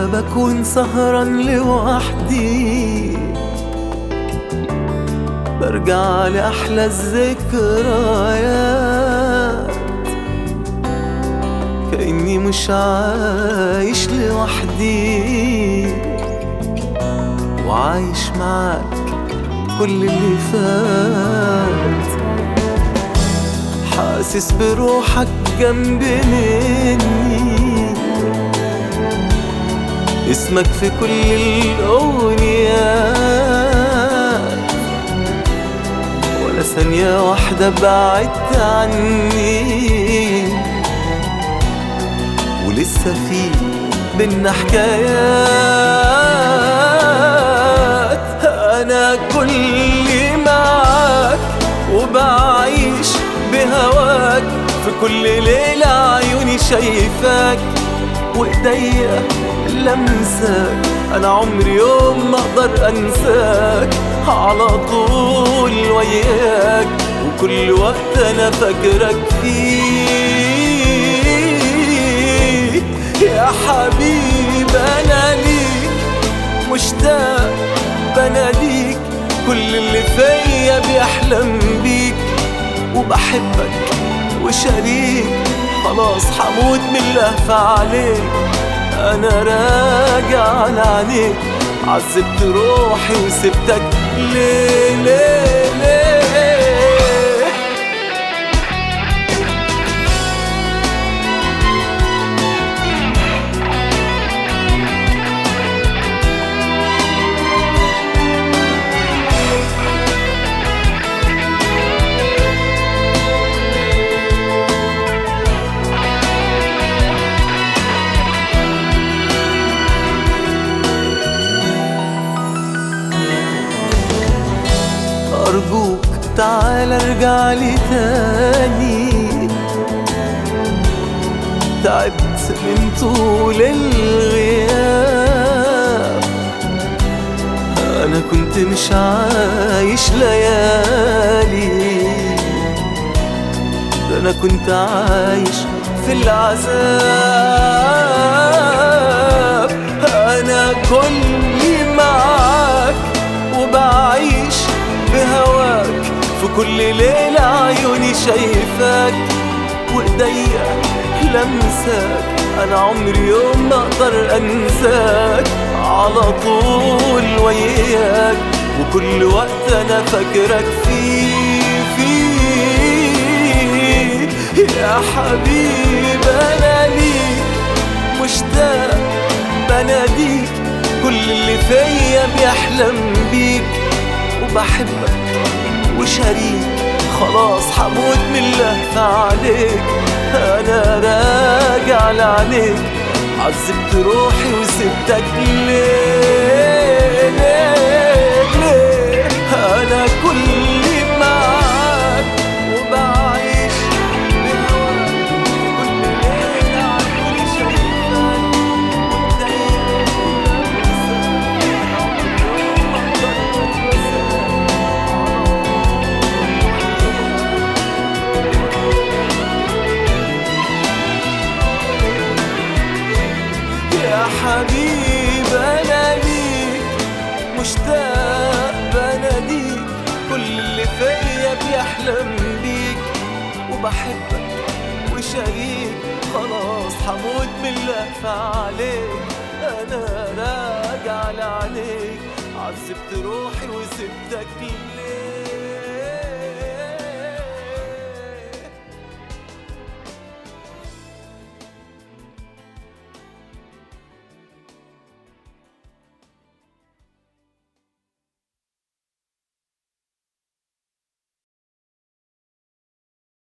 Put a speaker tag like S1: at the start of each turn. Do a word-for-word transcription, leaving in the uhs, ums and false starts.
S1: بكون سهران لوحدي، برجع لأحلى الذكريات، كأني مش عايش لوحدي، وعايش معاك كل اللي فات. حاسس بروحك جنب مني، اسمك في كل الأغنيات، ولا ثانية واحدة بعدت عني، ولسه في بينا حكايات. أنا كلي معاك وبعيش بهواك، في كل ليلة عيوني شايفاك وإيديا لمساك. أنا عمري يوم ما أقدر أنساك، على طول وياك، وكل وقت أنا فاكرك فيه. يا حبيب أنا ليك مشتاق بناديك، كل اللي فيا بيحلم بيك، وبحبك وشريك، خلاص حموت من اللهفة عليك. أنا راجع على عينيك، عذبت روحي وسبتك ليه ليه ليه؟ أرجوك تعال ارجع لي تاني، تعبت من طول الغياب. أنا كنت مش عايش ليالي، ده أنا كنت عايش في العذاب. أنا كلي معاك وبعيش بهواك، في كل ليلة عيوني شايفاك وإيديا لمساك. أنا عمري يوم ما أقدر أنساك، على طول وياك، وكل وقت أنا فاكرك فيه فيه. يا حبيب أنا ليك مشتاق بناديك، كل اللي فيا بيحلم بيك، وبحبك وشريك، خلاص حموت من اللهفة عليك. أنا راجع لعينيك، عذبت روحي وسبتك ليه ليه ليه؟ أنا كلي معاك وبعيش بهواك، كل ليلة عيوني شايفاك يا حبيب أنا ليك مشتاق بناديك، كل اللي فيا بيحلم بيك، وبحبك وشريك، خلاص حموت من اللهفة عليك. أنا راجع لعينيك، عذبت روحي وسبتك ليه؟